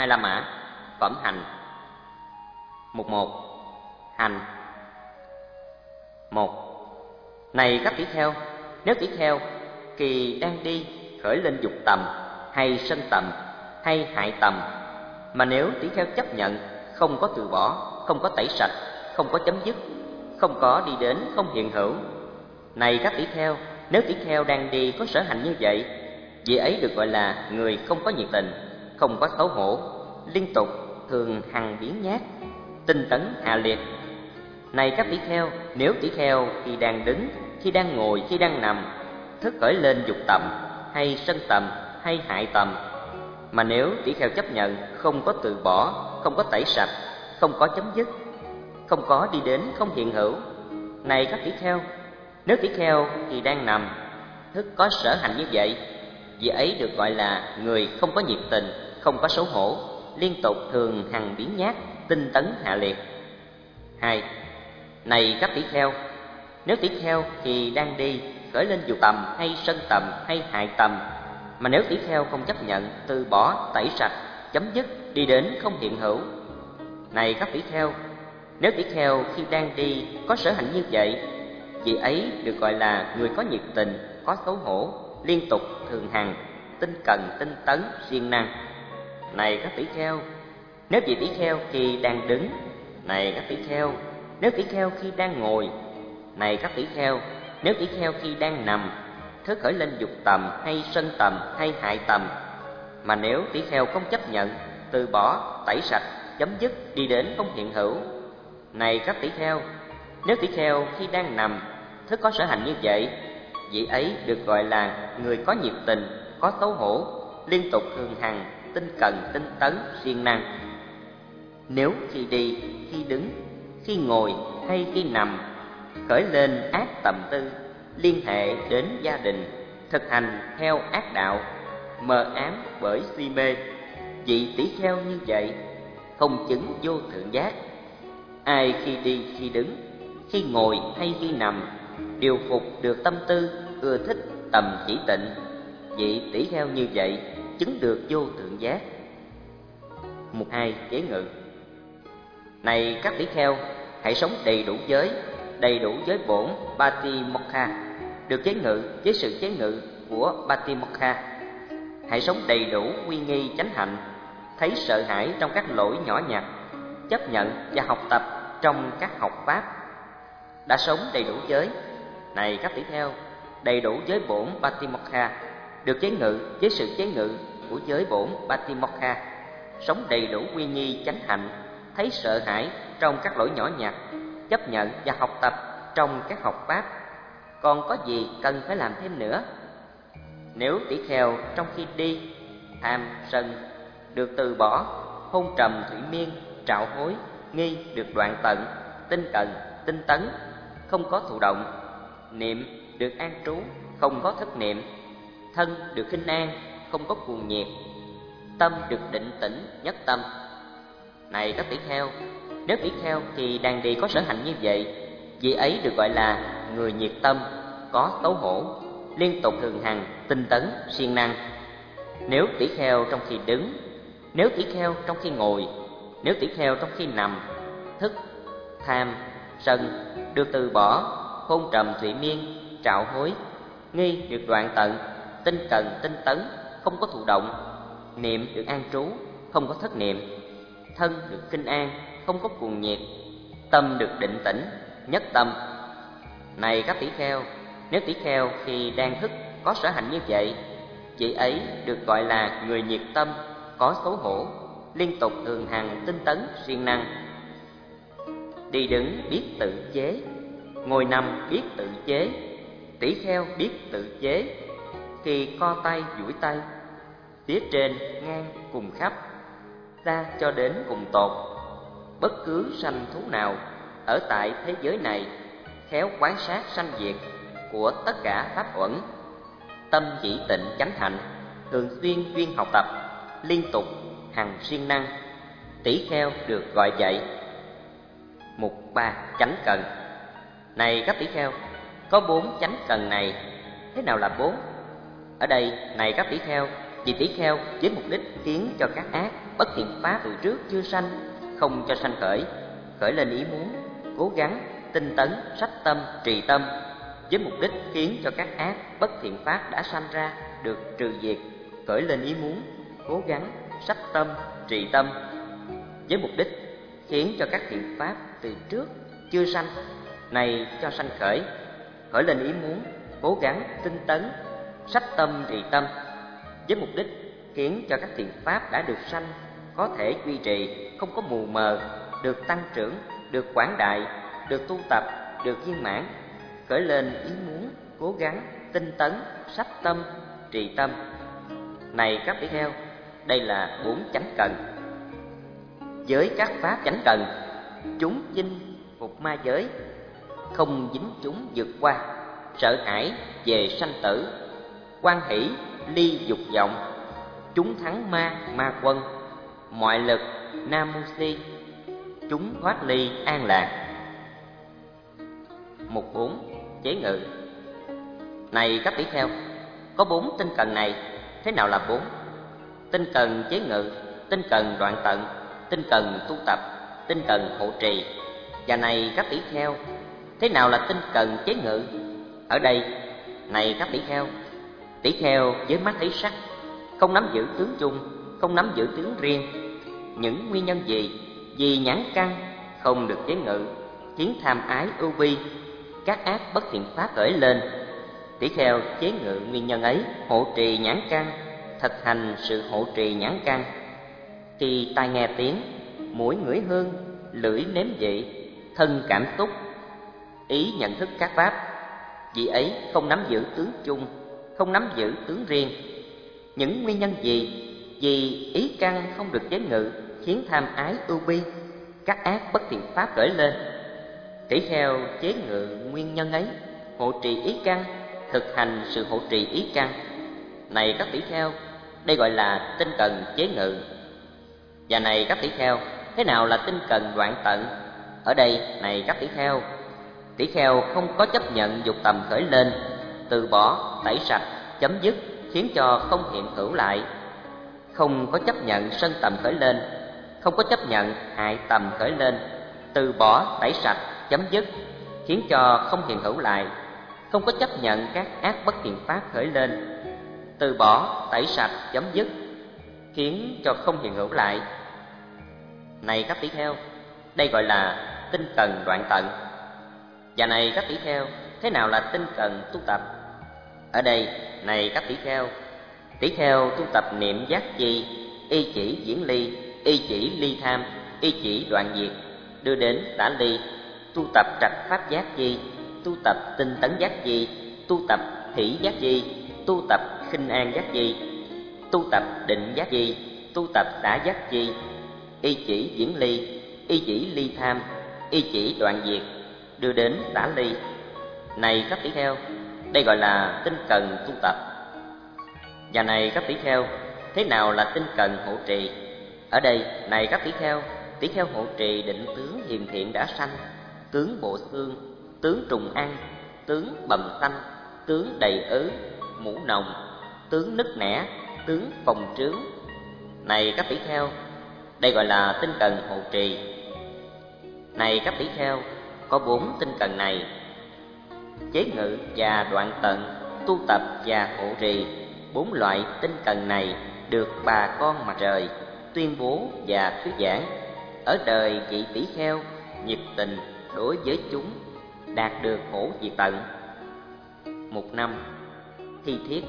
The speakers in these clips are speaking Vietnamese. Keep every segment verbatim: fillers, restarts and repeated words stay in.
Hai La Mã, phẩm hành. Mục một. Hành. Một. Này các tỷ kheo, nếu tỷ kheo kỳ đang đi khởi lên dục tầm hay sân tầm hay hại tầm, mà nếu tỷ kheo chấp nhận, không có từ bỏ, không có tẩy sạch, không có chấm dứt, không có đi đến, không hiện hữu. Này các tỷ kheo, nếu tỷ kheo đang đi có sở hành như vậy, vị ấy được gọi là người không có nhiệt tình, không có xấu hổ, liên tục, thường hằng biến nhát, tinh tấn hạ liệt. Này các tỷ kheo, nếu tỷ kheo khi đang đứng, khi đang ngồi, khi đang nằm, thức khởi lên dục tầm hay sân tầm hay hại tầm, mà nếu tỷ kheo chấp nhận, không có từ bỏ, không có tẩy sạch, không có chấm dứt, không có đi đến, không hiện hữu. Này các tỷ kheo, nếu tỷ kheo khi đang nằm, thức có sở hành như vậy, vị ấy được gọi là người không có nhiệt tình, không có xấu hổ, liên tục, thường hằng biến nhát, tinh tấn hạ liệt. Hai. Này các tỷ kheo, nếu tỷ kheo khi đang đi khởi lên dục tầm hay sân tầm hay hại tầm, mà nếu tỷ kheo không chấp nhận, từ bỏ, tẩy sạch, chấm dứt, đi đến, không hiện hữu. Này các tỷ kheo, nếu tỷ kheo khi đang đi có sở hành như vậy, vị ấy được gọi là người có nhiệt tình, có xấu hổ, liên tục, thường hằng, tinh cần, tinh tấn, siêng năng. Này các tỷ kheo, nếu vị tỷ kheo khi đang đứng, này các tỷ kheo, nếu tỷ kheo khi đang ngồi, này các tỷ kheo, nếu tỷ kheo khi đang nằm, thức khởi lên dục tầm hay sân tầm hay hại tầm, mà nếu tỷ kheo không chấp nhận, từ bỏ, tẩy sạch, chấm dứt, đi đến, không hiện hữu. Này các tỷ kheo, nếu tỷ kheo khi đang nằm, thức có sở hành như vậy, vị ấy được gọi là người có nhiệt tình, có xấu hổ, liên tục, thường hằng, tinh cần, tinh tấn, siêng năng. Nếu khi đi, khi đứng, khi ngồi hay khi nằm, khởi lên ác tầm tư, liên hệ đến gia đình, thực hành theo ác đạo, mờ ám bởi si mê, vị tỷ kheo như vậy không chứng vô thượng giác. Ai khi đi, khi đứng, khi ngồi hay khi nằm điều phục được tâm tư, ưa thích tầm chỉ tịnh, vị tỷ kheo như vậy chứng được vô thượng giác. Mục hai. Chế ngự. Này các tỷ kheo, hãy sống đầy đủ giới, đầy đủ giới bổn Patimokkha, được chế ngự với sự chế ngự của Patimokkha. Hãy sống đầy đủ uy nghi chánh hạnh, thấy sợ hãi trong các lỗi nhỏ nhặt, chấp nhận và học tập trong các học pháp. Đã sống đầy đủ giới. Này các tỷ kheo, đầy đủ giới bổn Patimokkha, được chế ngự với sự chế ngự của giới bổn Patimokkha, sống đầy đủ uy nghi chánh hạnh, thấy sợ hãi trong các lỗi nhỏ nhặt, chấp nhận và học tập trong các học pháp. Còn có gì cần phải làm thêm nữa? Nếu tỷ kheo trong khi đi, tham, sân được từ bỏ, hôn trầm, thủy miên, trạo hối, nghi được đoạn tận, tinh cần, tinh tấn, không có thụ động, niệm được an trú, không có thất niệm, thân được khinh an, không có cuồng nhiệt, tâm được định tĩnh, nhất tâm. Này các tỷ kheo, nếu tỷ kheo thì đang đi có sở hành như vậy, vị ấy được gọi là người nhiệt tâm, có xấu hổ, liên tục, thường hằng, tinh tấn, siêng năng. Nếu tỷ kheo trong khi đứng, nếu tỷ kheo trong khi ngồi, nếu tỷ kheo trong khi nằm, thức, tham, sân được từ bỏ, hôn trầm, thủy miên, trạo hối, nghi được đoạn tận, tinh cần, tinh tấn, không có thụ động, niệm được an trú, không có thất niệm, thân được kinh an, không có cuồng nhiệt, tâm được định tĩnh, nhất tâm. Này các tỷ kheo, nếu tỷ kheo khi đang thức có sở hành như vậy, vị ấy được gọi là người nhiệt tâm, có xấu hổ, liên tục, thường hằng, tinh tấn, siêng năng. Đi đứng biết tự chế, ngồi nằm biết tự chế, tỷ kheo biết tự chế. Khi co tay duỗi tay, phía trên ngang cùng khắp, xa cho đến cùng tột. Bất cứ sanh thú nào ở tại thế giới này, khéo quán sát sanh diệt của tất cả pháp uẩn, tâm chỉ tịnh chánh hạnh, thường xuyên duyên học tập, liên tục hằng siêng năng, tỷ kheo được gọi vậy. Mục ba. Chánh cần. Này các tỷ kheo, có bốn chánh cần này. Thế nào là bốn? Ở đây, này các tỷ kheo, vì tỷ kheo với mục đích khiến cho các ác bất thiện pháp từ trước chưa sanh, không cho sanh khởi, khởi lên ý muốn, cố gắng, tinh tấn, sách tâm, trì tâm, với mục đích khiến cho các ác bất thiện pháp đã sanh ra được trừ diệt, khởi lên ý muốn, cố gắng, sách tâm, trì tâm, với mục đích khiến cho các thiện pháp từ trước chưa sanh này cho sanh khởi, khởi lên ý muốn, cố gắng, tinh tấn, sách tâm, trì tâm, với mục đích khiến cho các thiện pháp đã được sanh có thể duy trì, không có mù mờ, được tăng trưởng, được quảng đại, được tu tập, được viên mãn, khởi lên ý muốn, cố gắng, tinh tấn, sách tâm, trì tâm. Này các tỷ kheo, đây là bốn chánh cần. Với các pháp chánh cần, chúng chinh phục ma giới, không dính chúng vượt qua, sợ hãi về sanh tử, hoan hỷ ly dục vọng, chúng thắng ma ma quân, mọi lực nam mô si, chúng thoát ly an lạc. Mục bốn, chế ngự. Này các tỷ kheo, có bốn tinh cần này. Thế nào là bốn? Tinh cần chế ngự, tinh cần đoạn tận, tinh cần tu tập, tinh cần hộ trì. Và này các tỷ kheo, thế nào là tinh cần chế ngự? Ở đây, này các tỷ kheo, tỷ kheo với mắt thấy sắc, không nắm giữ tướng chung, không nắm giữ tướng riêng. Những nguyên nhân gì vì nhãn căn không được chế ngự, khiến tham ái ưu bi, các ác bất thiện pháp khởi lên. Tỷ kheo chế ngự nguyên nhân ấy, hộ trì nhãn căn, thực hành sự hộ trì nhãn căn. Khi tai nghe tiếng, mũi ngửi hương, lưỡi nếm vị, thân cảm xúc, ý nhận thức các pháp, vì ấy không nắm giữ tướng chung, không nắm giữ tướng riêng. Những nguyên nhân gì vì ý căn không được chế ngự, khiến tham ái ưu bi, các ác bất thiện pháp khởi lên. Tỷ kheo chế ngự nguyên nhân ấy, hộ trì ý căn, thực hành sự hộ trì ý căn. Này các tỷ kheo, đây gọi là tinh cần chế ngự. Và này các tỷ kheo, thế nào là tinh cần đoạn tận? Ở đây, này các tỷ kheo, tỷ kheo không có chấp nhận dục tầm khởi lên, từ bỏ, tẩy sạch, chấm dứt, khiến cho không hiện hữu lại. Không có chấp nhận sân tầm khởi lên, không có chấp nhận hại tầm khởi lên, từ bỏ, tẩy sạch, chấm dứt, khiến cho không hiện hữu lại. Không có chấp nhận các ác bất thiện pháp khởi lên, từ bỏ, tẩy sạch, chấm dứt, khiến cho không hiện hữu lại. Này các tỷ kheo, đây gọi là tinh cần đoạn tận. Và này các tỷ kheo, thế nào là tinh cần tu tập? Ở đây, này các tỷ kheo, tỷ kheo tu tập niệm giác chi, y chỉ diễn ly, y chỉ ly tham, y chỉ đoạn diệt, đưa đến tả ly. Tu tập trạch pháp giác chi, tu tập tinh tấn giác chi, tu tập hỷ giác chi, tu tập khinh an giác chi, tu tập định giác chi, tu tập xả giác chi, y chỉ diễn ly, y chỉ ly tham, y chỉ đoạn diệt, đưa đến xả ly. Này các tỷ kheo, đây gọi là tinh cần tu tập. Và này các tỷ kheo, thế nào là tinh cần hộ trì? Ở đây, này các tỷ kheo, tỷ kheo hộ trì định tướng hiền thiện đã sanh, tướng bộ xương, tướng trùng ăn, tướng bầm xanh, tướng đầy ứ, mũ nồng, tướng nứt nẻ, tướng phồng trướng. Này các tỷ kheo, đây gọi là tinh cần hộ trì. Này các tỷ kheo, có bốn tinh cần này: chế ngự và đoạn tận, tu tập và hộ trì. Bốn loại tinh cần này được bà con mặt trời tuyên bố và thuyết giảng. Ở đời vị tỷ kheo nhiệt tình đối với chúng, đạt được khổ diệt tận. Mục năm, thi thiết.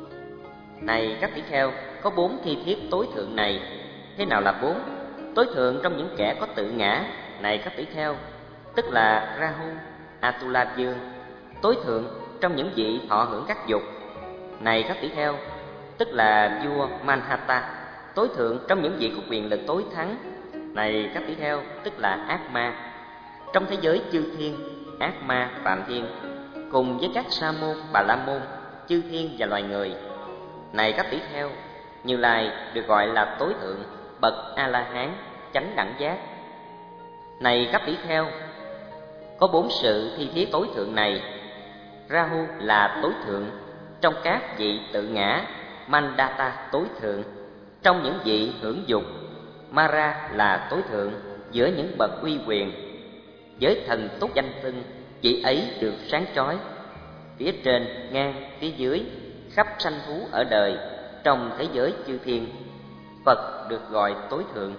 Này các tỷ kheo, có bốn thi thiết tối thượng này. Thế nào là bốn? Tối thượng trong những kẻ có tự ngã, này các tỷ kheo, tức là Rahu, Atula Dương. Tối thượng trong những vị thọ hưởng các dục, này các tỷ kheo, tức là vua Manhattan. Tối thượng trong những vị có quyền lực tối thắng, này các tỷ kheo, tức là ác ma. Trong thế giới chư thiên, ác ma, phạm thiên, cùng với các sa môn, bà la môn, chư thiên và loài người. Này các tỷ kheo, Như Lai được gọi là tối thượng, bậc A La Hán, chánh đẳng giác. Này các tỷ kheo, có bốn sự thi thiết tối thượng này. Rahu là tối thượng trong các vị tự ngã, Mandata tối thượng trong những vị hưởng dục, Mara là tối thượng giữa những bậc uy quyền. Với thần túc danh xưng, vị ấy được sáng chói. Phía trên, ngang, phía dưới, khắp sanh thú ở đời, trong thế giới chư thiên, Phật được gọi tối thượng.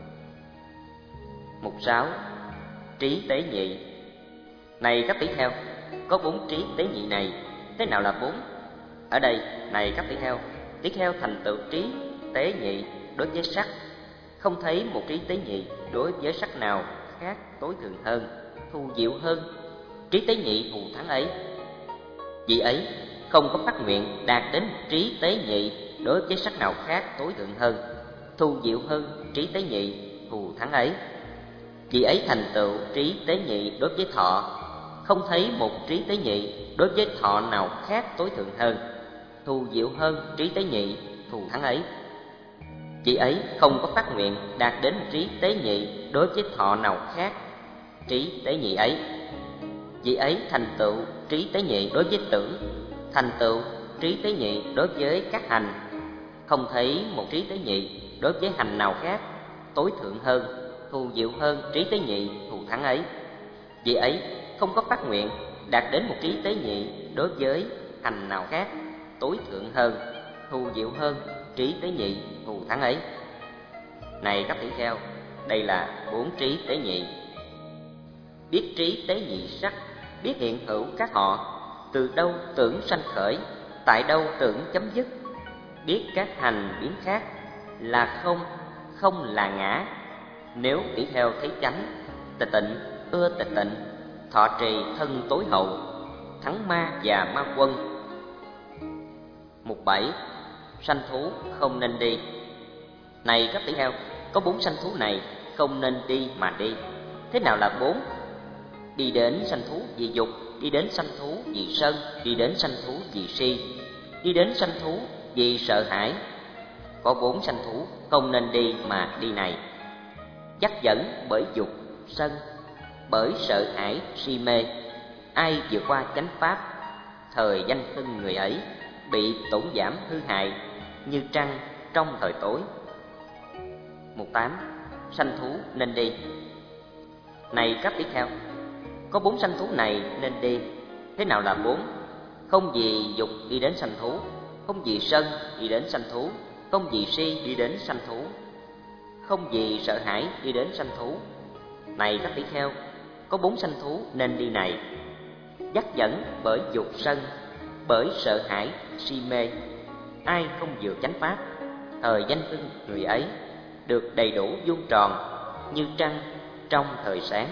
Mục sáu. Trí tế nhị. Này các tỷ kheo, có bốn trí tế nhị này. Thế nào là bốn? Ở đây, này các tỷ kheo, tỷ kheo thành tựu trí tế nhị đối với sắc, không thấy một trí tế nhị đối với sắc nào khác tối thượng hơn, thù diệu hơn. Trí tế nhị thù thắng ấy, vị ấy không có phát nguyện đạt đến trí tế nhị đối với sắc nào khác tối thượng hơn, thù diệu hơn trí tế nhị thù thắng ấy. Vị ấy thành tựu trí tế nhị đối với thọ, không thấy một trí tế nhị đối với thọ nào khác tối thượng hơn, thù diệu hơn trí tế nhị thù thắng ấy. Vị ấy không có phát nguyện đạt đến trí tế nhị đối với thọ nào khác trí tế nhị ấy. Vị ấy thành tựu trí tế nhị đối với tưởng, thành tựu trí tế nhị đối với các hành, không thấy một trí tế nhị đối với hành nào khác tối thượng hơn, thù diệu hơn trí tế nhị thù thắng ấy. Vị ấy không có phát nguyện đạt đến một trí tế nhị đối với hành nào khác tối thượng hơn, thù diệu hơn trí tế nhị thù thắng ấy. Này các tỷ kheo, đây là bốn trí tế nhị. Biết trí tế nhị sắc, biết hiện hữu các họ, từ đâu tưởng sanh khởi, tại đâu tưởng chấm dứt. Biết các hành biến khác, là không, không là ngã. Nếu tỷ kheo thấy chánh, tịch tịnh, ưa tịch tịnh, thọ trì thân tối hậu, thắng ma và ma quân. Mục bảy. Sanh thú không nên đi. Này các tỷ kheo, có bốn sanh thú này không nên đi mà đi. Thế nào là bốn? Đi đến sanh thú vì dục, đi đến sanh thú vì sân, đi đến sanh thú vì si, đi đến sanh thú vì sợ hãi. Có bốn sanh thú không nên đi mà đi này: dắt dẫn bởi dục, sân, bởi sợ hãi, si mê. Ai vượt qua chánh pháp, thời danh xưng người ấy bị tổn giảm hư hại như trăng trong thời tối. Mục tám. Sanh thú nên đi. Này các tỷ kheo, có bốn sanh thú này nên đi. Thế nào là bốn? Không vì dục đi đến sanh thú, không vì sân đi đến sanh thú, không vì si đi đến sanh thú, không vì sợ hãi đi đến sanh thú. Này các tỷ kheo, có bốn sanh thú nên đi này: dắt dẫn bởi dục sân, bởi sợ hãi si mê. Ai không vượt chánh pháp, thời danh xưng người ấy được đầy đủ vuông tròn như trăng trong thời sáng.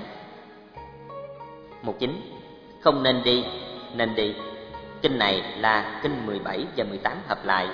Mục chín. Không nên đi, nên đi. Kinh này là kinh mười bảy và mười tám hợp lại.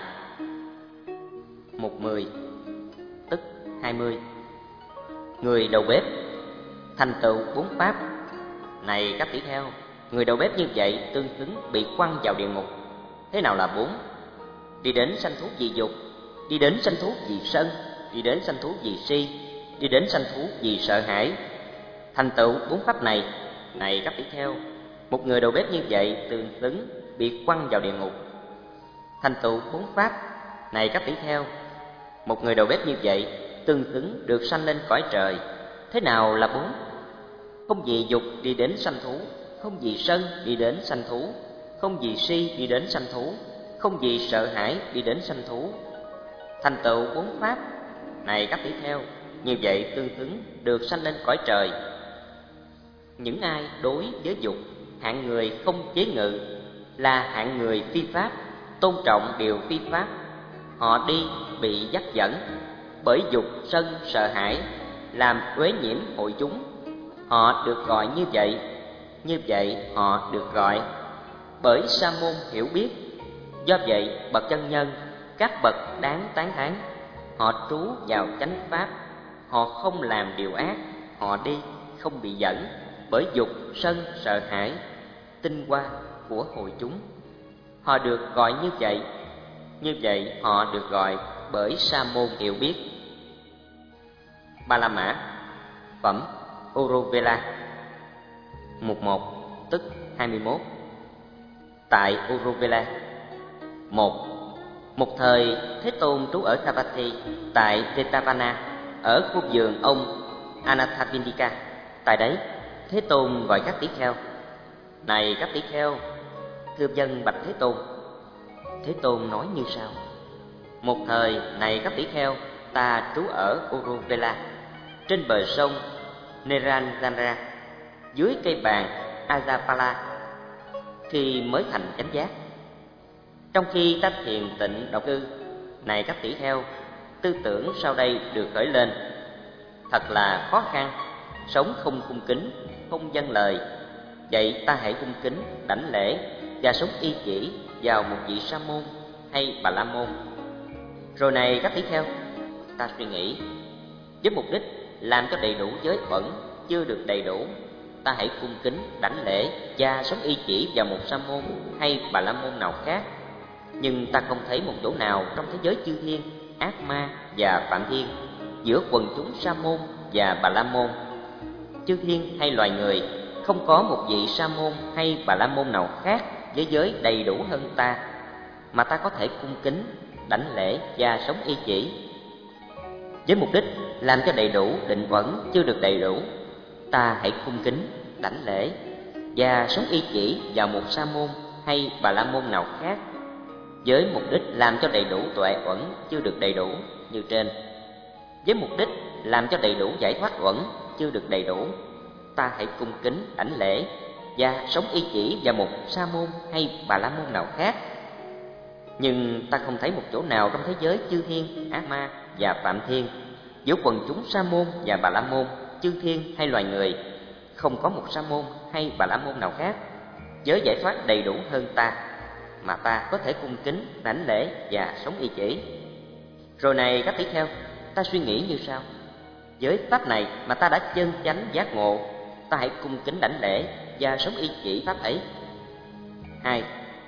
Mục mười, tức hai mươi. Người đầu bếp thành tựu bốn pháp. Này các tỷ kheo, người đầu bếp như vậy tương xứng bị quăng vào địa ngục. Thế nào là bốn? Đi đến sanh thú vì dục, đi đến sanh thú vì sân, đi đến sanh thú vì si, đi đến sanh thú vì sợ hãi. Thành tựu bốn pháp này. Này các tỷ kheo, một người đầu bếp như vậy tương xứng bị quăng vào địa ngục. Thành tựu bốn pháp. Này các tỷ kheo, một người đầu bếp như vậy tương xứng được sanh lên cõi trời. Thế nào là bốn? Không vì dục đi đến sanh thú, không vì sân đi đến sanh thú, không vì si đi đến sanh thú, không vì sợ hãi đi đến sanh thú. Thành tựu bốn pháp. Này các tỷ kheo, như vậy tương xứng được sanh lên cõi trời. Những ai đối với dục, hạng người không chế ngự, là hạng người phi pháp, tôn trọng điều phi pháp. Họ đi bị dắt dẫn bởi dục, sân, sợ hãi, làm uế nhiễm hội chúng. Họ được gọi như vậy. Như vậy họ được gọi bởi sa môn hiểu biết. Do vậy bậc chân nhân, các bậc đáng tán thán, họ trú vào chánh pháp. Họ không làm điều ác. Họ đi không bị dẫn bởi dục, sân, sợ hãi, tinh hoa của hội chúng. Họ được gọi như vậy. Như vậy họ được gọi bởi sa môn hiểu biết. Ba La Mã, phẩm Uruvela. Mục một, tức hai mươi mốt. Tại Uruvela. Một. Một thời Thế Tôn trú ở Savatthi tại Jetavana. ở khu vườn ông Anathapindika. Tại đấy, Thế Tôn gọi các tỷ kheo: "Này các tỷ kheo, thưa vâng bạch Thế Tôn." Thế Tôn nói như sau: "Một thời, này các tỷ kheo, ta trú ở Uruvela, trên bờ sông Neranjara, dưới cây bàn Ajapala, khi mới thành chánh giác. Trong khi ta thiền tịnh độc cư, này các tỷ kheo, tư tưởng sau đây được khởi lên: thật là khó khăn, sống không cung kính, không vâng lời. Vậy ta hãy cung kính, đảnh lễ và sống y chỉ vào một vị sa môn hay bà la môn. Rồi này các tỷ kheo, ta suy nghĩ, với mục đích làm cho đầy đủ giới uẩn chưa được đầy đủ, ta hãy cung kính, đảnh lễ và sống y chỉ vào một sa môn hay bà la môn nào khác. Nhưng ta không thấy một chỗ nào trong thế giới chư thiên, ác ma và phạm thiên, giữa quần chúng sa môn và bà la môn, chư thiên hay loài người, không có một vị sa môn hay bà la môn nào khác với giới đầy đủ hơn ta, mà ta có thể cung kính, đảnh lễ và sống y chỉ. Với mục đích làm cho đầy đủ định uẩn chưa được đầy đủ, ta hãy cung kính, đảnh lễ và sống y chỉ vào một sa môn hay bà la môn nào khác, với mục đích làm cho đầy đủ tuệ uẩn chưa được đầy đủ như trên. Với mục đích làm cho đầy đủ giải thoát uẩn chưa được đầy đủ, ta hãy cung kính, đảnh lễ và sống y chỉ vào một sa môn hay bà la môn nào khác. Nhưng ta không thấy một chỗ nào trong thế giới chư thiên, ác ma và phạm thiên, giữa quần chúng sa môn và bà la môn, chư thiên hay loài người, không có một sa môn hay bà la môn nào khác giới giải thoát đầy đủ hơn ta, mà ta có thể cung kính, đảnh lễ và sống y chỉ. Rồi này các tỷ kheo, ta suy nghĩ như sau: với pháp này mà ta đã chân chánh giác ngộ, ta hãy cung kính, đảnh lễ và sống y chỉ pháp ấy. Hai.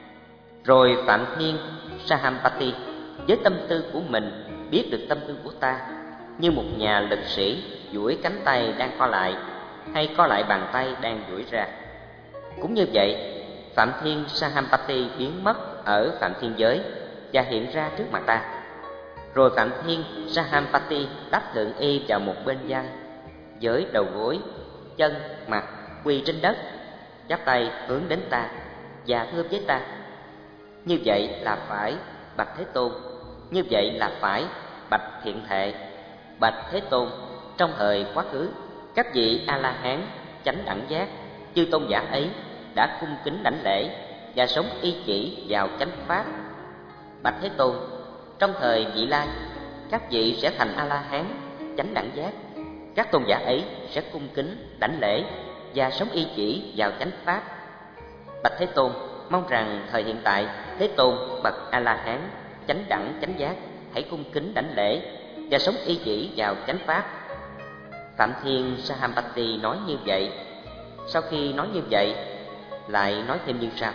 Rồi Phạm Thiên Sahampati với tâm tư của mình biết được tâm tư của ta, như một nhà lực sĩ duỗi cánh tay đang co lại, hay co lại bàn tay đang duỗi ra. Cũng như vậy, Phạm Thiên Sahampati biến mất ở Phạm Thiên giới và hiện ra trước mặt ta. Rồi Phạm Thiên Sahampati đắp thượng y vào một bên vai, với đầu gối, chân, mặt quỳ trên đất, chắp tay hướng đến ta và thưa với ta: như vậy là phải, bạch Thế Tôn. Như vậy là phải, bạch Thiện Thệ. Bạch Thế Tôn, trong thời quá khứ, các vị A La Hán chánh đẳng giác, chư tôn giả ấy đã cung kính đảnh lễ và sống y chỉ vào chánh pháp. Bạch Thế Tôn, trong thời vị lai, các vị sẽ thành A La Hán chánh đẳng giác, các tôn giả ấy sẽ cung kính đảnh lễ và sống y chỉ vào chánh pháp. Bạch Thế Tôn, mong rằng thời hiện tại, Thế Tôn bậc A La Hán chánh đẳng chánh giác hãy cung kính đảnh lễ và sống y chỉ vào chánh pháp. Phạm Thiên Sahampati nói như vậy. Sau khi nói như vậy, lại nói thêm như sau: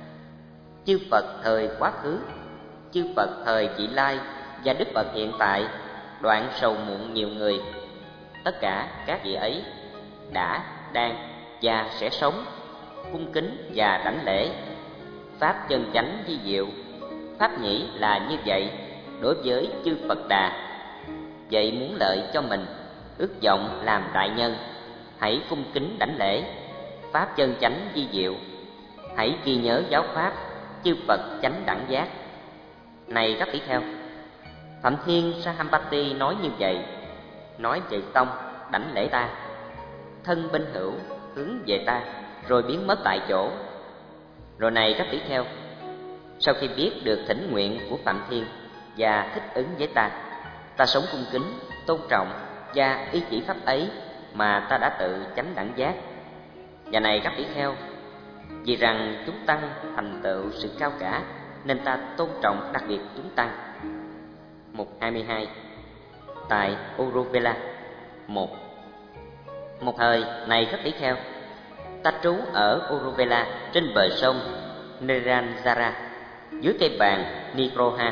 chư Phật thời quá khứ, chư Phật thời vị lai và Đức Phật hiện tại đoạn sầu muộn nhiều người. Tất cả các vị ấy đã, đang và sẽ sống cung kính và đảnh lễ pháp chân chánh vi diệu. Pháp nhĩ là như vậy đối với chư Phật Đà. Vậy muốn lợi cho mình, ước vọng làm đại nhân, hãy cung kính đảnh lễ pháp chân chánh vi diệu. Hãy ghi nhớ giáo pháp chư Phật chánh đẳng giác. Này các tỷ kheo, Phạm Thiên Sahampati nói như vậy. Nói vậy xong, đảnh lễ ta, thân bên hữu hướng về ta, rồi biến mất tại chỗ. Rồi này các tỷ kheo, sau khi biết được thỉnh nguyện của Phạm Thiên và thích ứng với ta, ta sống cung kính, tôn trọng và ý chỉ pháp ấy mà ta đã tự chánh đẳng giác. Và này các tỷ kheo, vì rằng chúng tăng thành tựu sự cao cả, nên ta tôn trọng đặc biệt chúng tăng. Mục hai mươi hai. Tại Uruvela. Một. Một thời, này các tỷ kheo, ta trú ở Uruvela trên bờ sông Neranjara, dưới cây bàn Nigroha,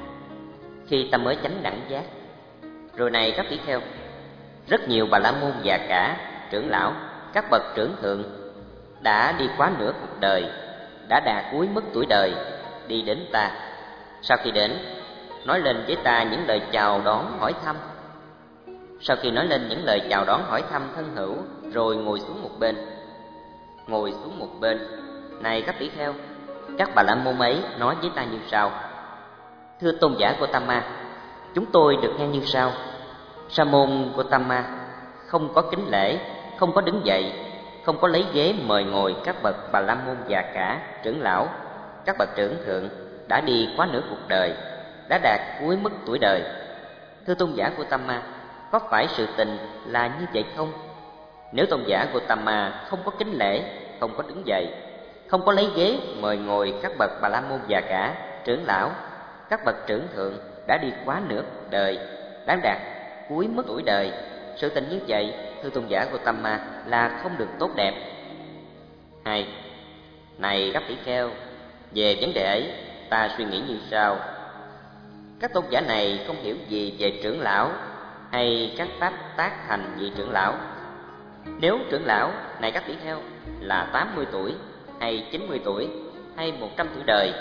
khi ta mới chánh đẳng giác. Rồi này các tỷ kheo, rất nhiều bà la môn già cả, trưởng lão, các bậc trưởng thượng đã đi quá nửa cuộc đời, đã đà cuối mức tuổi đời, đi đến ta. Sau khi đến, nói lên với ta những lời chào đón hỏi thăm. Sau khi nói lên những lời chào đón hỏi thăm thân hữu, rồi ngồi xuống một bên. Ngồi xuống một bên. Này các tỷ kheo, các Bà La Môn ấy nói với ta như sau: Thưa tôn giả Gotama, chúng tôi được nghe như sau. Sa môn Gotama không có kính lễ, không có đứng dậy, không có lấy ghế mời ngồi các bậc Bà La Môn già cả, trưởng lão, các bậc trưởng thượng đã đi quá nửa cuộc đời, đã đạt cuối mức tuổi đời. Thưa tôn giả Gotama, có phải sự tình là như vậy không? Nếu tôn giả Gotama không có kính lễ, không có đứng dậy, không có lấy ghế mời ngồi các bậc Bà La Môn già cả, trưởng lão, các bậc trưởng thượng đã đi quá nửa cuộc đời, đã đạt cuối mức tuổi đời, sự tình như vậy, thưa tôn giả Gotama, là không được tốt đẹp. Hai, này các tỷ kheo, về vấn đề ấy, ta suy nghĩ như sau. Các tôn giả này không hiểu gì về trưởng lão hay các pháp tác thành vị trưởng lão. Nếu trưởng lão, này các tỷ kheo, là tám mươi tuổi hay chín mươi tuổi hay một trăm tuổi đời,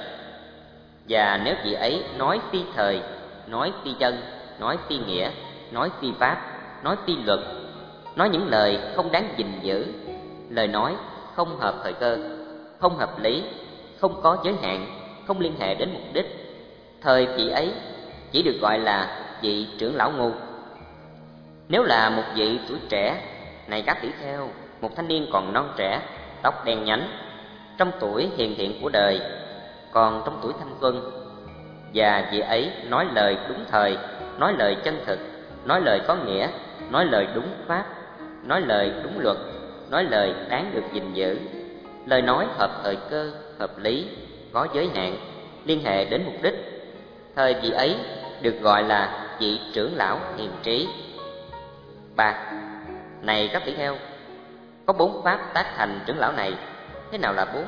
và nếu vị ấy nói phi thời, nói phi chân, nói phi nghĩa, nói phi pháp, nói phi luật, nói những lời không đáng gìn giữ, lời nói không hợp thời cơ, không hợp lý, không có giới hạn, không liên hệ đến mục đích, thời vị ấy chỉ được gọi là vị trưởng lão ngu. Nếu là một vị tuổi trẻ, này các tỷ kheo, một thanh niên còn non trẻ, tóc đen nhánh, trong tuổi hiền thiện của đời, còn trong tuổi thanh xuân, và vị ấy nói lời đúng thời, nói lời chân thực, nói lời có nghĩa, nói lời đúng pháp, nói lời đúng luật, nói lời đáng được gìn giữ, lời nói hợp thời cơ, hợp lý, có giới hạn, liên hệ đến mục đích, thời vị ấy được gọi là vị trưởng lão hiền trí. Ba, này các tỷ kheo, có bốn pháp tác thành trưởng lão này. Thế nào là bốn?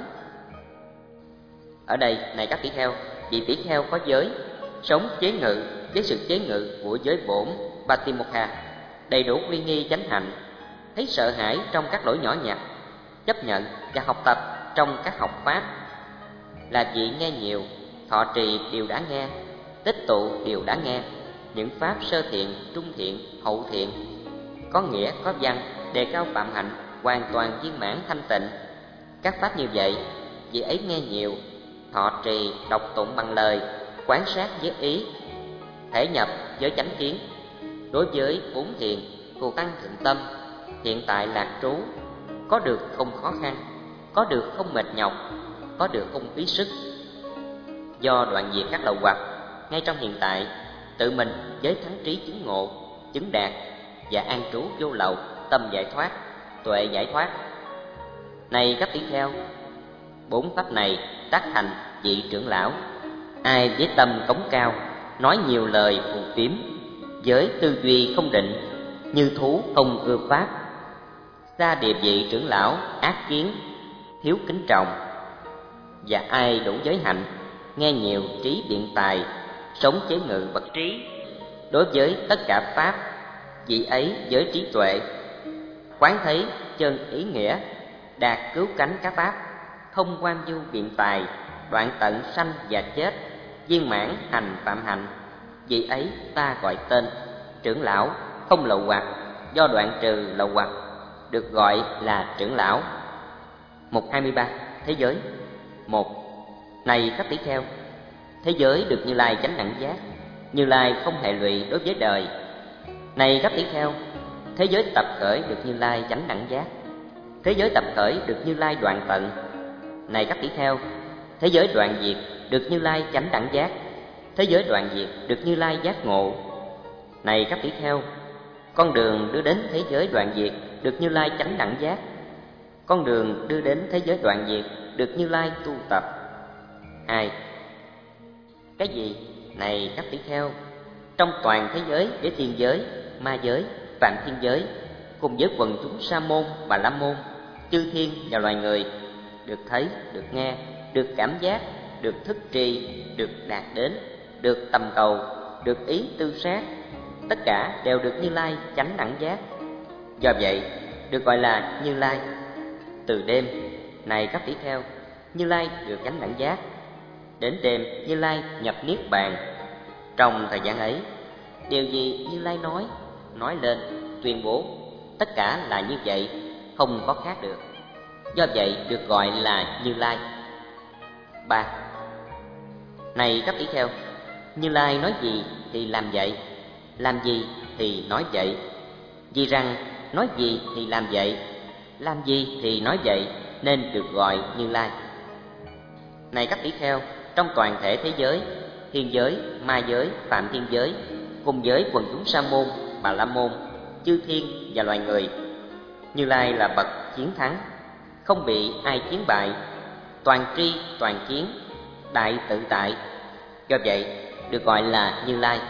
Ở đây, này các tỷ kheo, vị tỷ kheo có giới, sống chế ngự với sự chế ngự của giới bổn Patimokkha, đầy đủ uy nghi chánh hạnh, thấy sợ hãi trong các lỗi nhỏ nhặt, chấp nhận và học tập trong các học pháp, là vị nghe nhiều, thọ trì điều đã nghe, tích tụ điều đã nghe, những pháp sơ thiện, trung thiện, hậu thiện, có nghĩa có văn, đề cao phạm hạnh, hoàn toàn viên mãn thanh tịnh. Các pháp như vậy, vị ấy nghe nhiều, thọ trì, đọc tụng bằng lời, quán sát với ý, thể nhập với chánh kiến. Đối với bốn thiện, phù tăng thượng tâm, hiện tại lạc trú, có được không khó khăn, có được không mệt nhọc, có được không phí sức. Do đoạn diệt các lậu hoặc, ngay trong hiện tại, tự mình với thắng trí chứng ngộ, chứng đạt và an trú vô lậu, tâm giải thoát, tuệ giải thoát. Này các tỷ kheo, bốn pháp này tác thành vị trưởng lão. Ai với tâm cống cao, nói nhiều lời phù phiếm, với tư duy không định, như thú không ưa pháp, xa địa vị trưởng lão, ác kiến, thiếu kính trọng. Và ai đủ giới hạnh, nghe nhiều trí biện tài, sống chế ngự bậc trí, đối với tất cả pháp, vị ấy với trí tuệ, quán thấy chân ý nghĩa, đạt cứu cánh các pháp, thông quan du biện tài, đoạn tận sanh và chết, viên mãn hành phạm hạnh, vị ấy ta gọi tên trưởng lão không lậu hoặc, do đoạn trừ lậu hoặc, được gọi là trưởng lão. Mục hai mươi ba. Thế giới. Một. Này các tỷ kheo, thế giới được Như Lai chánh đẳng giác, Như Lai không hệ lụy đối với đời. Này các tỷ kheo, thế giới tập khởi được Như Lai chánh đẳng giác, thế giới tập khởi được Như Lai đoạn tận. Này các tỷ kheo, thế giới đoạn diệt được Như Lai chánh đẳng giác, thế giới đoạn diệt được Như Lai giác ngộ. Này các tỷ kheo, con đường đưa đến thế giới đoạn diệt được Như Lai chánh đẳng giác, con đường đưa đến thế giới đoạn diệt được Như Lai tu tập. Hai. Cái gì? Này các tỷ kheo, trong toàn thế giới với thiên giới, ma giới, vạn thiên giới, cùng với quần chúng sa môn, Bà La môn, chư thiên và loài người, được thấy, được nghe, được cảm giác, được thức trì, được đạt đến, được tầm cầu, được ý tư sát, tất cả đều được Như Lai chánh đẳng giác. Do vậy được gọi là Như Lai. Từ đêm, này các tỷ kheo, Như Lai được chánh đẳng giác. Đến đêm, Như Lai nhập niết bàn. Trong thời gian ấy, điều gì Như Lai nói, nói lên, tuyên bố tất cả là như vậy, không có khác được. Do vậy được gọi là Như Lai. Ba. Này các tỷ kheo, Như Lai nói gì thì làm vậy, làm gì thì nói vậy. Vì rằng nói gì thì làm vậy, làm gì thì nói vậy, nên được gọi Như Lai. Này các tỷ kheo, trong toàn thể thế giới, thiên giới, ma giới, phạm thiên giới, cùng với quần chúng sa môn, bà la môn, chư thiên và loài người, Như Lai là bậc chiến thắng, không bị ai chiến bại, toàn tri toàn chiến, đại tự tại. Do vậy được gọi là Như Lai.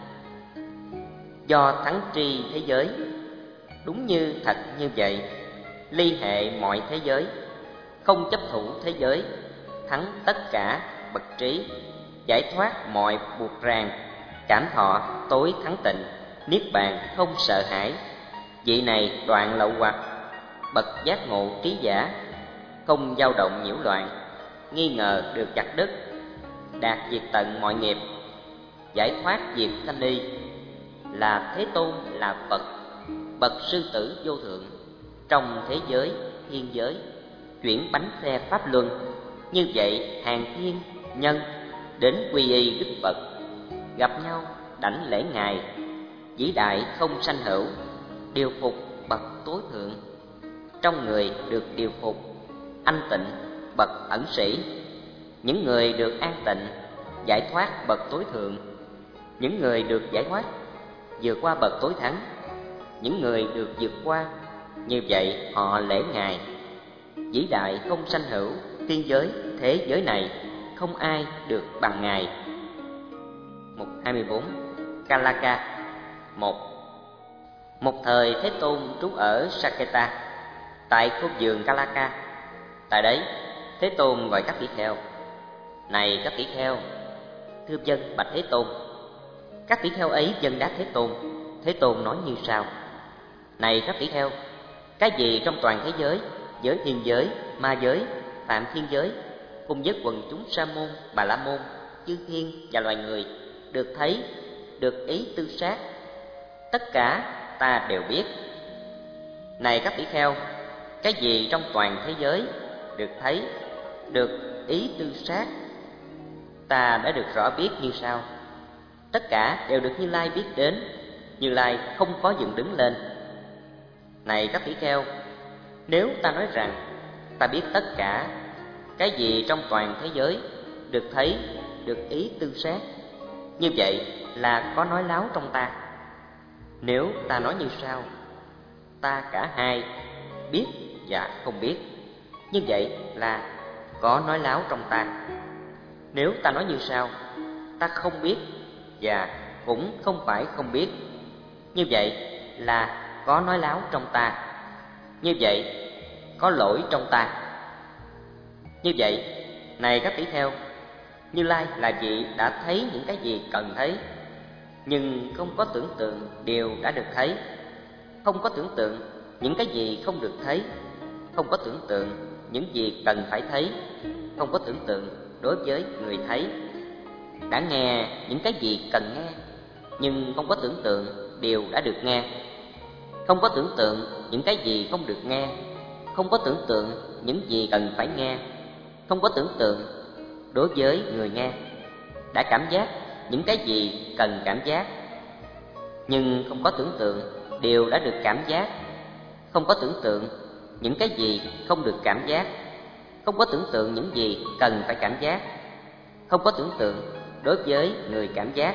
Do thắng tri thế giới, đúng như thật như vậy, ly hệ mọi thế giới, không chấp thủ thế giới, thắng tất cả bậc trí, giải thoát mọi buộc ràng, cảm thọ tối thắng tịnh, niết bàn không sợ hãi. Vị này đoạn lậu hoặc, bậc giác ngộ trí giả, không dao động nhiễu loạn, nghi ngờ được chặt đứt, đạt diệt tận mọi nghiệp, giải thoát diệt sanh ly, là Thế Tôn, là Phật, bậc sư tử vô thượng, trong thế giới thiên giới, chuyển bánh xe pháp luân. Như vậy hàng thiên nhân đến quy y Đức Phật, gặp nhau đảnh lễ Ngài, vĩ đại không sanh hữu, điều phục bậc tối thượng. Trong người được điều phục, anh tịnh bậc ẩn sĩ, những người được an tịnh, giải thoát bậc tối thượng, những người được giải thoát, vượt qua bậc tối thắng, những người được vượt qua. Như vậy họ lễ Ngài, vĩ đại không sanh hữu, thiên giới thế giới này không ai được bằng Ngài. Mục hai mươi bốn. Kalaka. Một. Một thời Thế Tôn trú ở Saketa, tại khu vườn Kalaka. Tại đấy Thế Tôn gọi các tỷ kheo: Này các tỷ kheo, thưa dân bạch Thế Tôn. Các tỷ kheo ấy dân đáp Thế Tôn. Thế Tôn nói như sau: Này các tỷ kheo, cái gì trong toàn thế giới, giới thiên giới, ma giới, phạm thiên giới, cùng với quần chúng sa môn, bà la môn, chư thiên và loài người, được thấy, được ý tư sát, tất cả ta đều biết. Này các tỷ kheo, cái gì trong toàn thế giới được thấy, được ý tư sát, ta đã được rõ biết như sau. Tất cả đều được Như Lai biết đến, Như Lai không có dựng đứng lên. Này các tỷ kheo, nếu ta nói rằng ta biết tất cả, cái gì trong toàn thế giới được thấy, được ý tư sát, như vậy là có nói láo trong ta. Nếu ta nói như sau: ta cả hai biết và không biết, như vậy là có nói láo trong ta. Nếu ta nói như sau: ta không biết và cũng không phải không biết, như vậy là có nói láo trong ta. Như vậy có lỗi trong ta. Như vậy, này các tỷ kheo, Như Lai là vị đã thấy những cái gì cần thấy, nhưng không có tưởng tượng điều đã được thấy, không có tưởng tượng những cái gì không được thấy, không có tưởng tượng những gì cần phải thấy, không có tưởng tượng đối với người thấy. Đã nghe những cái gì cần nghe, nhưng không có tưởng tượng điều đã được nghe, không có tưởng tượng những cái gì không được nghe, không có tưởng tượng những gì cần phải nghe, không có tưởng tượng đối với người nghe. Đã cảm giác những cái gì cần cảm giác, nhưng không có tưởng tượng điều đã được cảm giác, không có tưởng tượng những cái gì không được cảm giác, không có tưởng tượng những gì cần phải cảm giác, không có tưởng tượng đối với người cảm giác.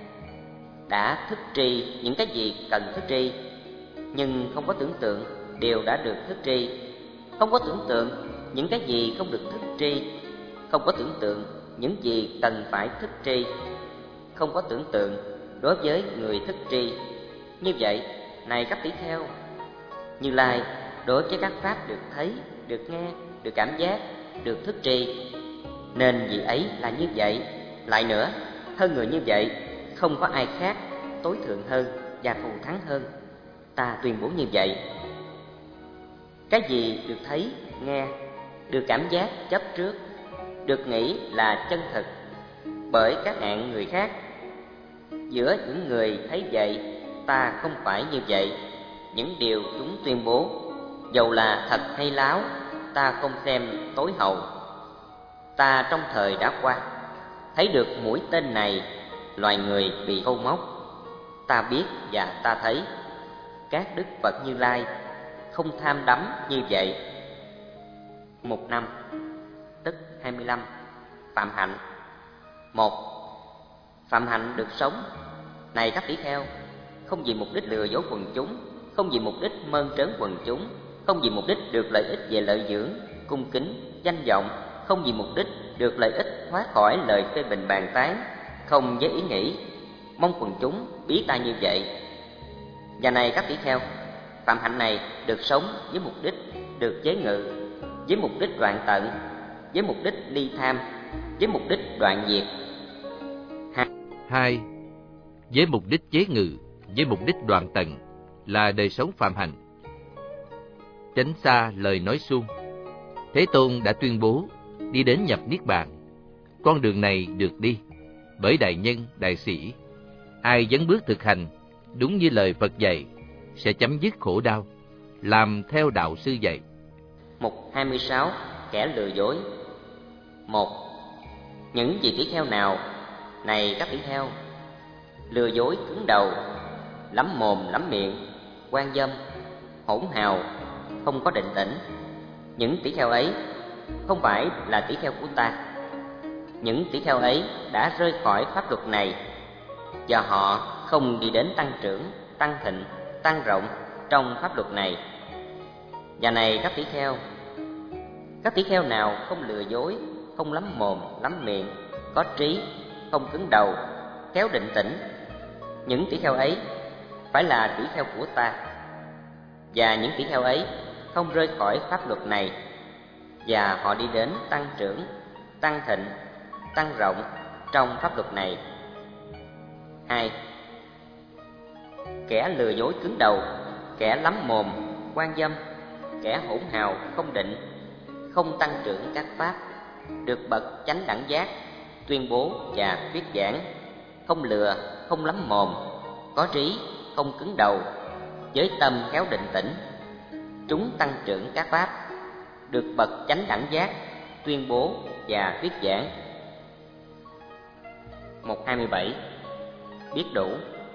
Đã thức tri những cái gì cần thức tri, nhưng không có tưởng tượng điều đã được thức tri, không có tưởng tượng những cái gì không được thức tri, không có tưởng tượng những gì cần phải thức tri, không có tưởng tượng đối với người thức tri. Như vậy, này các tỷ kheo, Như Lai đối với các pháp được thấy, được nghe, được cảm giác, được thức tri, nên vị ấy là như vậy. Lại nữa, hơn người như vậy không có ai khác tối thượng hơn và thù thắng hơn. Ta tuyên bố như vậy. Cái gì được thấy, nghe, được cảm giác chấp trước, được nghĩ là chân thực bởi các hạng người khác, giữa những người thấy vậy ta không phải như vậy. Những điều chúng tuyên bố, dầu là thật hay láo, ta không xem tối hậu. Ta trong thời đã qua, thấy được mũi tên này, loài người bị câu móc. Ta biết và ta thấy, các đức Phật Như Lai không tham đắm như vậy. Mục năm, tức hai mươi lăm. Phạm hạnh. Một. Phạm hạnh được sống. Này các tỷ kheo, không vì mục đích lừa dối quần chúng, không vì mục đích mơn trớn quần chúng, không vì mục đích được lợi ích về lợi dưỡng, cung kính, danh vọng, không vì mục đích được lợi ích thoát khỏi lời phê bình bàn tán, không với ý nghĩ mong quần chúng biết ta như vậy. Và này các tỷ kheo, phạm hạnh này được sống với mục đích được chế ngự, với mục đích đoạn tận, với mục đích ly tham, với mục đích đoạn diệt. Hai. Với mục đích chế ngự, với mục đích đoạn tận là đời sống phạm hạnh. Tránh xa lời nói suông. Thế Tôn đã tuyên bố đi đến nhập niết bàn. Con đường này được đi bởi đại nhân, đại sĩ. Ai dấn bước thực hành đúng như lời Phật dạy sẽ chấm dứt khổ đau, làm theo đạo sư dạy. Mục hai mươi sáu. Kẻ lừa dối. Một. Những vị tỷ kheo nào, này các tỷ kheo, lừa dối cứng đầu, lắm mồm lắm miệng, quan dâm, hỗn hào, không có định tĩnh, những tỷ kheo ấy không phải là tỷ kheo của ta. Những tỷ kheo ấy đã rơi khỏi pháp luật này, và họ không đi đến tăng trưởng, tăng thịnh, tăng rộng trong pháp luật này. Và này các tỷ kheo, các tỷ kheo nào không lừa dối, không lắm mồm lắm miệng, có trí, không cứng đầu, khéo định tĩnh, những tỷ kheo ấy phải là tỷ kheo của ta. Và những tỷ kheo ấy không rơi khỏi pháp luật này, và họ đi đến tăng trưởng, tăng thịnh, tăng rộng trong pháp luật này. Hai. Kẻ lừa dối cứng đầu, kẻ lắm mồm, quan dâm, kẻ hỗn hào không định, không tăng trưởng các pháp, được bậc chánh đẳng giác tuyên bố và thuyết giảng, không lừa, không lắm mồm, có trí, không cứng đầu, với tâm khéo định tĩnh, chúng tăng trưởng các pháp, được bậc chánh đẳng giác tuyên bố và thuyết giảng. Mục hai mươi bảy. Biết đủ.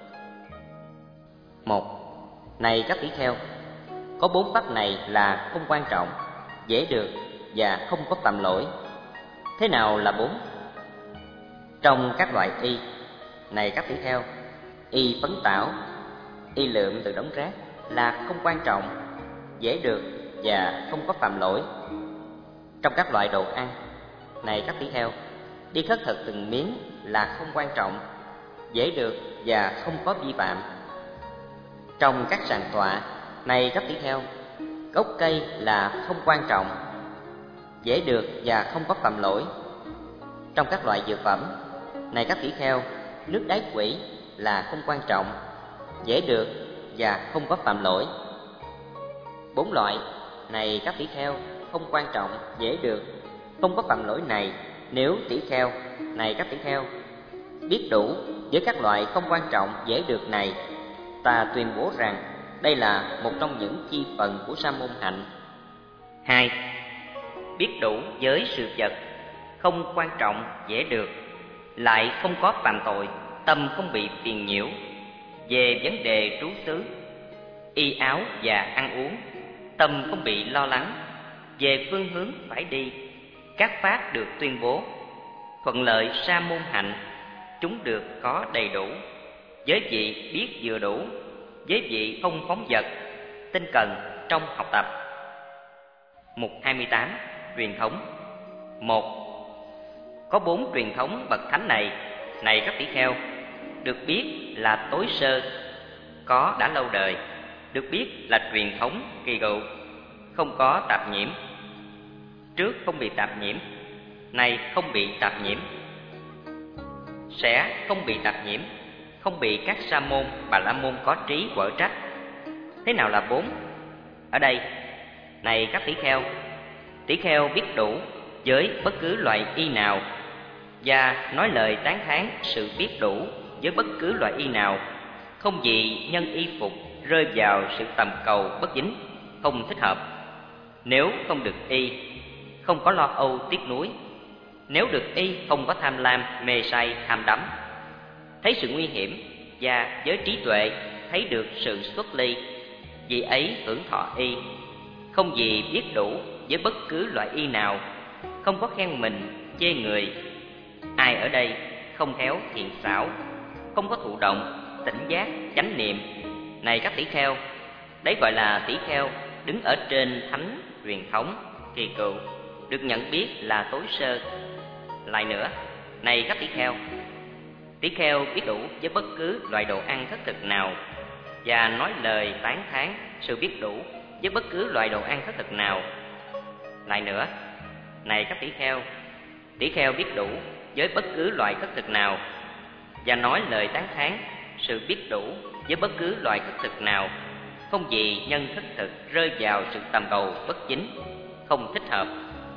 Một. Này các tỷ kheo, có bốn pháp này là không quan trọng, dễ được và không có phạm lỗi. Thế nào là bốn? Trong các loại y, này các tỷ kheo, y phấn tảo, y lượm từ đống rác là không quan trọng, dễ được và không có phạm lỗi. Trong các loại đồ ăn, này các tỷ kheo, đi khất thực từng miếng là không quan trọng, dễ được và không có vi phạm. Trong các sàn tọa, này các tỷ kheo, gốc cây là không quan trọng, dễ được và không có phạm lỗi. Trong các loại dược phẩm, này các tỷ kheo, nước đáy quỷ là không quan trọng, dễ được và không có phạm lỗi. Bốn loại, này các tỷ kheo, không quan trọng, dễ được, không có phạm lỗi này, nếu tỷ kheo, này các tỷ kheo, biết đủ với các loại không quan trọng, dễ được này, ta tuyên bố rằng đây là một trong những chi phần của sa môn hạnh. Hai. Biết đủ với sự vật không quan trọng, dễ được, lại không có phạm tội, tâm không bị phiền nhiễu. Về vấn đề trú xứ, y áo và ăn uống, tâm không bị lo lắng. Về phương hướng phải đi, các pháp được tuyên bố, thuận lợi sa môn hạnh, chúng được có đầy đủ. Với vị biết vừa đủ, với vị không phóng dật, tinh cần trong học tập. Mục hai mươi tám. Truyền thống. Một. Có bốn truyền thống bậc thánh này, này các tỷ kheo, được biết là tối sơ, có đã lâu đời, được biết là truyền thống kỳ cựu, không có tạp nhiễm. Trước không bị tạp nhiễm, nay không bị tạp nhiễm, sẽ không bị tạp nhiễm, không bị các sa môn, bà la môn có trí quở trách. Thế nào là bốn? Ở đây, này các tỷ kheo, tỷ kheo biết đủ với bất cứ loại y nào, và nói lời tán thán sự biết đủ với bất cứ loại y nào, không vì nhân y phục rơi vào sự tầm cầu bất dính, không thích hợp. Nếu không được y, không có lo âu tiếc nuối. Nếu được y, không có tham lam, mê say, tham đắm. Thấy sự nguy hiểm và với trí tuệ thấy được sự xuất ly, vì ấy hưởng thọ y. Không vì biết đủ với bất cứ loại y nào, không có khen mình, chê người. Ai ở đây không khéo thiện xảo, không có thụ động, tỉnh giác, chánh niệm. Này các tỷ kheo, đấy gọi là tỷ kheo đứng ở trên thánh truyền thống kỳ cựu, được nhận biết là tối sơ. Lại nữa, này các tỷ kheo, tỷ kheo biết đủ với bất cứ loại đồ ăn thất thực nào và nói lời tán thán sự biết đủ với bất cứ loại đồ ăn thất thực nào. Lại nữa, này các tỷ kheo, tỷ kheo biết đủ với bất cứ loại thất thực nào và nói lời tán thán sự biết đủ với bất cứ loại thất thực nào, không vì nhân thất thực rơi vào sự tầm cầu bất chính, không thích hợp.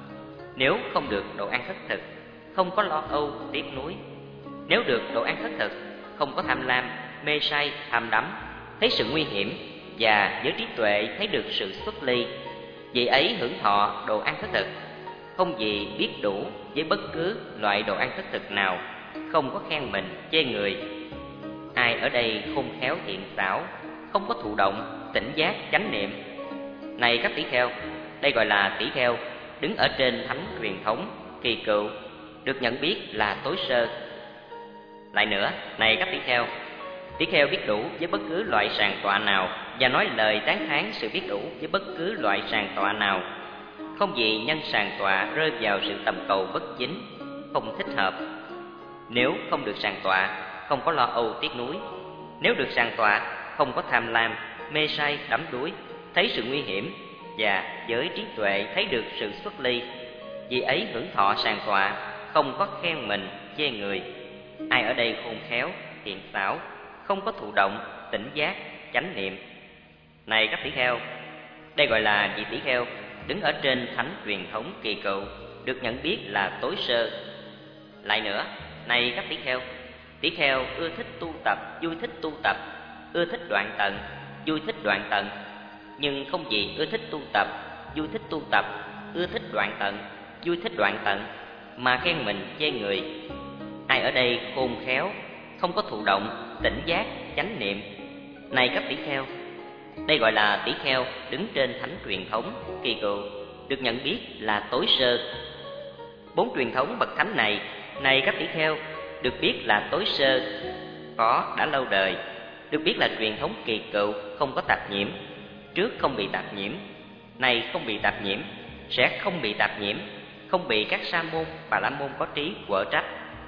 Nếu không được đồ ăn thất thực, không có lo âu tiếc nuối. Nếu được đồ ăn thất thực, không có tham lam, mê say, tham đắm, thấy sự nguy hiểm và với trí tuệ thấy được sự xuất ly, vì ấy hưởng thọ đồ ăn thất thực. Không vì biết đủ với bất cứ loại đồ ăn thất thực nào, không có khen mình, chê người. Ai ở đây khôn khéo thiện xảo, không có thụ động, tỉnh giác, chánh niệm. Này các tỷ kheo, đây gọi là tỷ kheo đứng ở trên thánh truyền thống kỳ cựu, được nhận biết là tối sơ. Lại nữa, này các tỷ kheo, tỷ kheo biết đủ với bất cứ loại sàng tọa nào và nói lời tán thán sự biết đủ với bất cứ loại sàng tọa nào, không vì nhân sàng tọa rơi vào sự tầm cầu bất chính, không thích hợp. Nếu không được sàng tọa, không có lo âu tiếc nuối. Nếu được sàng tọa, không có tham lam, mê say, đắm đuối, thấy sự nguy hiểm và với trí tuệ thấy được sự xuất ly, vì ấy hưởng thọ sàng tọa, không có khen mình, chê người. Ai ở đây khôn khéo, thiện xảo, không có thụ động, tỉnh giác, chánh niệm. Này các tỷ kheo, đây gọi là vị tỷ kheo đứng ở trên thánh truyền thống kỳ cựu, được nhận biết là tối sơ. Lại nữa, này các tỷ kheo, tỷ kheo ưa thích tu tập, vui thích tu tập, ưa thích đoạn tận, vui thích đoạn tận. Nhưng không vì ưa thích tu tập, vui thích tu tập, ưa thích đoạn tận, vui thích đoạn tận mà khen mình, chê người. Ai ở đây khôn khéo, không có thụ động, tỉnh giác, chánh niệm. Này các tỷ kheo, đây gọi là tỷ kheo đứng trên thánh truyền thống kỳ cựu, được nhận biết là tối sơ. Bốn truyền thống bậc thánh này, này các tỷ kheo, được biết là tối sơ, có đã lâu đời, được biết là truyền thống kỳ cựu, không có tạp nhiễm. Trước không bị tạp nhiễm, nay không bị tạp nhiễm, sẽ không bị tạp nhiễm, không bị các sa môn, bà la môn có trí quở trách.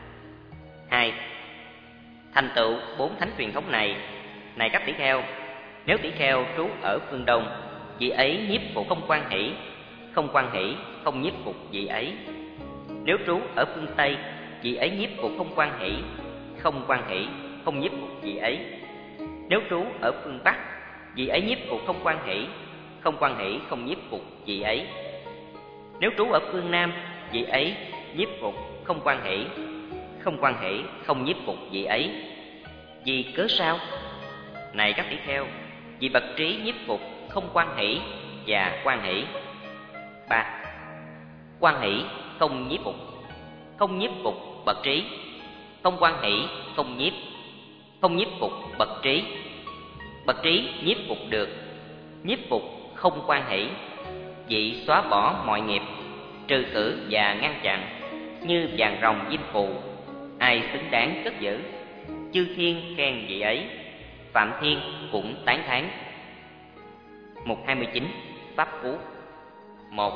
Hai, thành tựu bốn thánh truyền thống này, này các tỷ kheo, nếu tỷ kheo trú ở phương Đông, vị ấy nhiếp phục không quan hỷ, không quan hỷ, không nhiếp phục vị ấy. Nếu trú ở phương Tây, vị ấy nhiếp phục không quan hỷ, không quan hỷ, không nhiếp phục vị ấy. Nếu trú ở phương Bắc, vị ấy nhiếp phục không quan hỷ, không quan hỷ, không nhiếp phục vị ấy. Nếu trú ở phương Nam, vị ấy nhiếp phục không quan hỷ, không quan hỷ, không nhiếp phục vị ấy. Vì cớ sao? Này các tỷ kheo, vì bậc trí nhiếp phục không quan hỷ và quan hỷ. Ba, quan hỷ không nhiếp phục, không nhiếp phục bậc trí, không quan hỷ, không nhiếp, không nhiếp phục bậc trí. Bậc trí nhiếp phục được, nhiếp phục không quan hỷ, vị xóa bỏ mọi nghiệp, trừ khử và ngăn chặn, như vàng rồng diêm phù. Ai xứng đáng cất giữ, chư thiên khen vị ấy, phạm thiên cũng tán thán. Mục hai mươi chín, pháp phú. Một,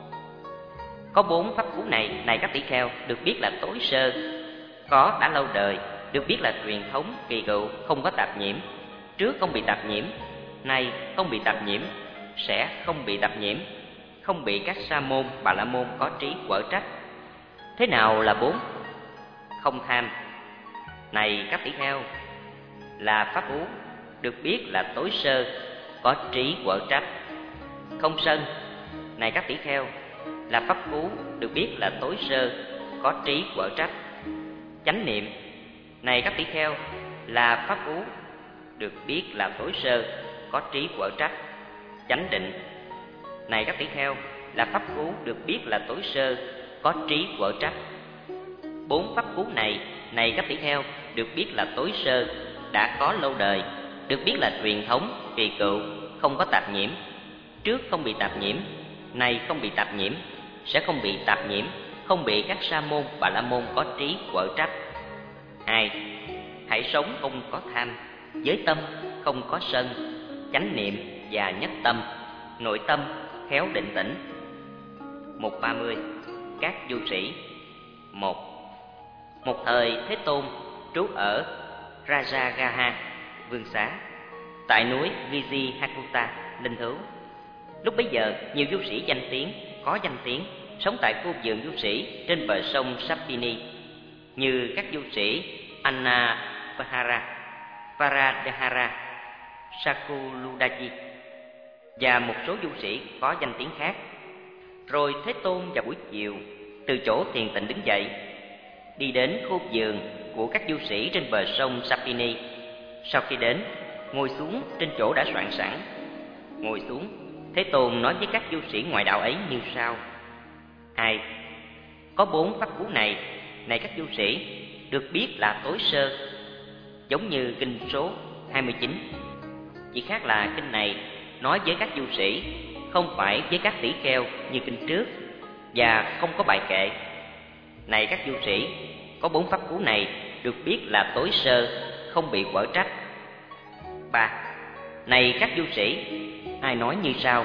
có bốn pháp phú này, này các tỷ kheo, được biết là tối sơ, có đã lâu đời, được biết là truyền thống kỳ cựu, không có tạp nhiễm. Trước không bị tạp nhiễm, nay không bị tạp nhiễm, sẽ không bị tạp nhiễm, không bị các sa môn, bà la môn có trí quở trách. Thế nào là bốn? Không tham. Này các tỷ kheo, là pháp phú, được biết là tối sơ, có trí quở trách. Không sân. Này các tỷ kheo, là pháp phú, được biết là tối sơ, có trí quở trách. Chánh niệm. Này các tỷ kheo, là pháp phú, được biết là tối sơ, có trí quở trách, chánh định. Này các tỷ kheo, là pháp cú được biết là tối sơ, có trí quở trách. Bốn pháp cú này, này các tỷ kheo, được biết là tối sơ, đã có lâu đời, được biết là truyền thống, kỳ cựu, không có tạp nhiễm. Trước không bị tạp nhiễm, nay không bị tạp nhiễm, sẽ không bị tạp nhiễm, không bị các sa môn, bà la môn có trí quở trách. Hai, hãy sống không có tham, giới tâm không có sân, chánh niệm và nhất tâm, nội tâm khéo định tĩnh. Mục ba mươi. Các du sĩ. Một. Một thời Thế Tôn trú ở Rajagaha, Vương Xá, tại núi Vizihakuta, Linh Thứu. Lúc bấy giờ, nhiều du sĩ danh tiếng, có danh tiếng, sống tại khu vườn du sĩ trên bờ sông Sapini, như các du sĩ Annapahara, Paradhara, Sakuludaji và một số du sĩ có danh tiếng khác. Rồi Thế Tôn vào buổi chiều từ chỗ thiền tịnh đứng dậy, đi đến khu vườn của các du sĩ trên bờ sông Sapini. Sau khi đến, ngồi xuống trên chỗ đã soạn sẵn. Ngồi xuống, Thế Tôn nói với các du sĩ ngoại đạo ấy như sau: Hai, có bốn pháp cú này, này các du sĩ, được biết là tối sơ, giống như kinh số hai mươi chín. Chỉ khác là kinh này nói với các du sĩ, không phải với các tỷ kheo như kinh trước, và không có bài kệ. Này các du sĩ, có bốn pháp cú này được biết là tối sơ, không bị quở trách. Ba, này các du sĩ, ai nói như sau: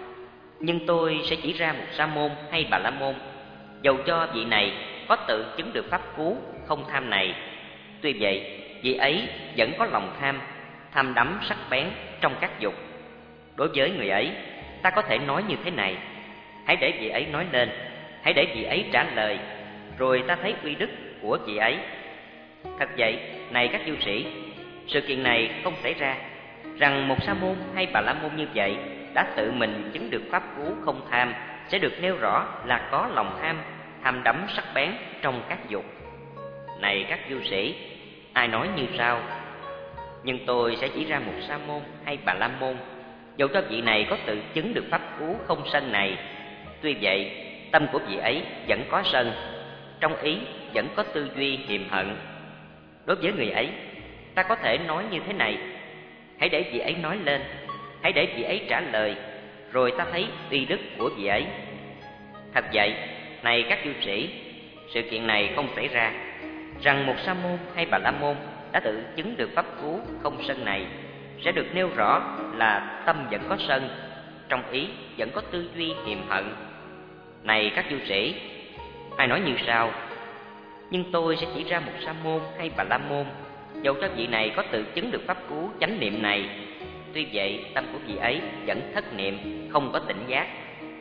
Nhưng tôi sẽ chỉ ra một sa môn hay bà la môn, dầu cho vị này có tự chứng được pháp cú không tham này, tuy vậy vị ấy vẫn có lòng tham, tham đắm sắc bén trong các dục. Đối với người ấy, ta có thể nói như thế này: hãy để vị ấy nói lên, hãy để vị ấy trả lời, rồi ta thấy uy đức của vị ấy. Thật vậy, này các du sĩ, sự kiện này không xảy ra, rằng một sa môn hay bà la môn như vậy đã tự mình chứng được pháp cú không tham, sẽ được nêu rõ là có lòng tham, tham đắm sắc bén trong các dục. Này các du sĩ, ai nói như sau: Nhưng tôi sẽ chỉ ra một sa môn hay bà la môn, dẫu cho vị này có tự chứng được pháp cú không sân này, tuy vậy tâm của vị ấy vẫn có sân, trong ý vẫn có tư duy hiềm hận. Đối với người ấy, ta có thể nói như thế này: hãy để vị ấy nói lên, hãy để vị ấy trả lời, rồi ta thấy uy đức của vị ấy. Thật vậy, này các du sĩ, sự kiện này không xảy ra, rằng một sa môn hay bà la môn đã tự chứng được pháp cú không sân này, sẽ được nêu rõ là tâm vẫn có sân, trong ý vẫn có tư duy hiềm hận. Này các du sĩ, ai nói như sau: Nhưng tôi sẽ chỉ ra một sa môn hay bà la môn, dẫu cho vị này có tự chứng được pháp cú chánh niệm này, tuy vậy tâm của vị ấy vẫn thất niệm, không có tỉnh giác.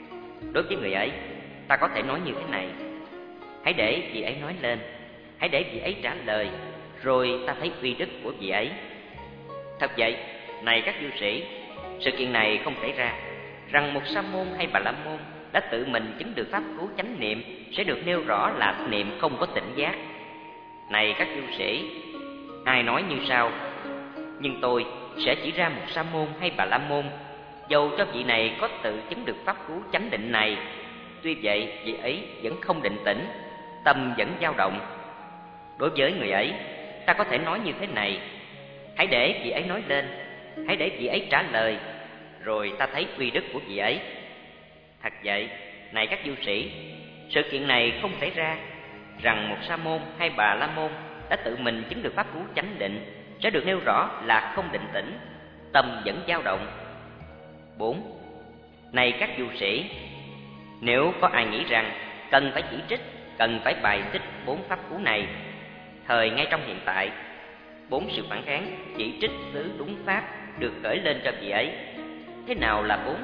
Đối với người ấy, ta có thể nói như thế này: hãy để vị ấy nói lên, hãy để vị ấy trả lời, rồi ta thấy uy đức của vị ấy. Thật vậy, này các du sĩ, sự kiện này không xảy ra, rằng một sa môn hay bà la môn đã tự mình chứng được pháp cú chánh niệm, sẽ được nêu rõ là niệm không có tỉnh giác. Này các du sĩ, ai nói như sau: Nhưng tôi sẽ chỉ ra một sa môn hay bà la môn, dầu cho vị này có tự chứng được pháp cú chánh định này, tuy vậy vị ấy vẫn không định tĩnh, tâm vẫn dao động. Đối với người ấy, ta có thể nói như thế này: hãy để vị ấy nói lên, hãy để vị ấy trả lời, rồi ta thấy uy đức của vị ấy. Thật vậy, này các du sĩ, sự kiện này không xảy ra, rằng một sa môn hay bà la môn đã tự mình chứng được pháp cú chánh định, sẽ được nêu rõ là không định tĩnh, tâm vẫn dao động. Bốn. Này các du sĩ, nếu có ai nghĩ rằng cần phải chỉ trích, cần phải bài xích bốn pháp cú này, thời ngay trong hiện tại, bốn sự phản kháng chỉ trích xứ đúng pháp được khởi lên cho vị ấy. Thế nào là bốn?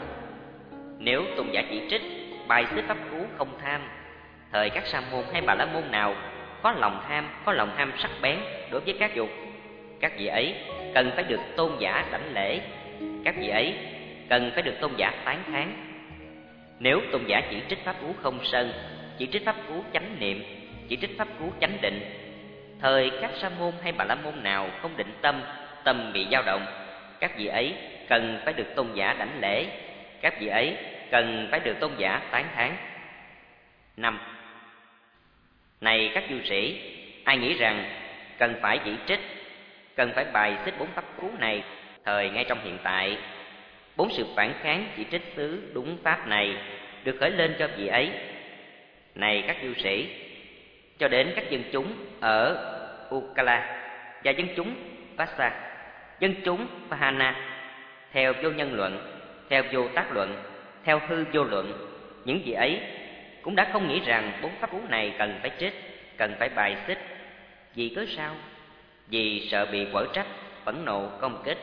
Nếu tôn giả chỉ trích, bài xích pháp cú không tham, thời các sa môn hay bà la môn nào có lòng tham, có lòng tham sắc bén đối với các dục, các vị ấy cần phải được tôn giả đảnh lễ, các vị ấy cần phải được tôn giả tán thán. Nếu tôn giả chỉ trích pháp cú không sân, chỉ trích pháp cú chánh niệm, chỉ trích pháp cú chánh định, thời các sa môn hay bà la môn nào không định tâm, tâm bị dao động, các vị ấy cần phải được tôn giả đảnh lễ, các vị ấy cần phải được tôn giả tán thán. Năm. Này các du sĩ, ai nghĩ rằng cần phải chỉ trích, cần phải bài xích bốn pháp cú này thời ngay trong hiện tại, bốn sự phản kháng chỉ trích xứ đúng pháp này được khởi lên cho vị ấy. Này các du sĩ, cho đến các dân chúng ở Ukala và dân chúng Vasa, dân chúng Pahana, theo vô nhân luận, theo vô tác luận, theo hư vô luận, những vị ấy cũng đã không nghĩ rằng bốn pháp cú này cần phải trích, cần phải bài xích. Vì cớ sao? Vì sợ bị quở trách, phẫn nộ, công kích.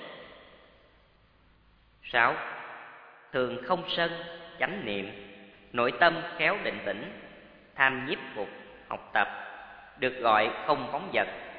Sáu. Thường không sân, chánh niệm, nội tâm khéo định tĩnh, tham nhiếp phục, học tập, được gọi không phóng dật,